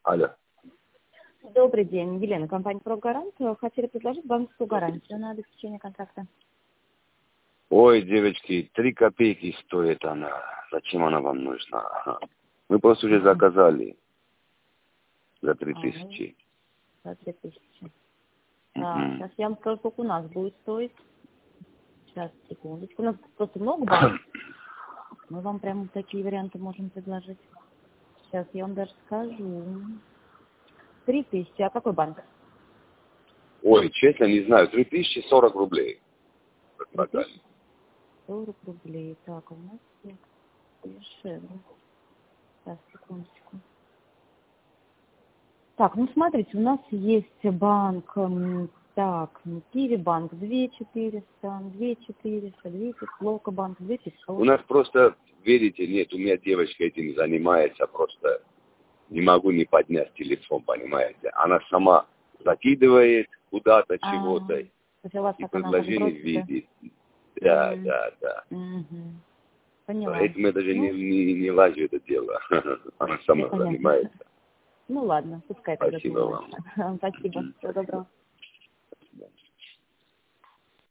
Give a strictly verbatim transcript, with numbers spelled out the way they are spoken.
Алло. Добрый день, Елена, компания «Прогарант». Хотели предложить банковскую гарантию на обеспечение контракта. Ой, девочки, три копейки стоит она. Зачем она вам нужна? Мы просто уже заказали за три тысячи. За три тысячи. Так, сейчас я вам скажу, сколько у нас будет стоить. Сейчас, секундочку. У нас просто много банков. Мы вам прямо такие варианты можем предложить. Сейчас я вам даже скажу. Три тысячи. А какой банк? Ой, честно, не знаю. Три тысячи сорок рублей. Сорок рублей. Так, у нас нет дешевле. Сейчас, секундочку. Так, ну смотрите, у нас есть банк, так, Киви банк две четыреста, две четыреста, две Лока банк две пятьсот. У нас просто, верите, нет, у меня девочка этим занимается, просто не могу не поднять телефон, понимаете. Она сама закидывает куда-то А, чего-то то есть у вас и так она предложение бросит, видит. Да, М. да, да. Угу. Поняла. Поэтому я даже Ну, не, не, не лазю это дело. Она сама понятно. занимается. Ну ладно, пускай тогда Спасибо занимается. вам. Спасибо. Всего доброго.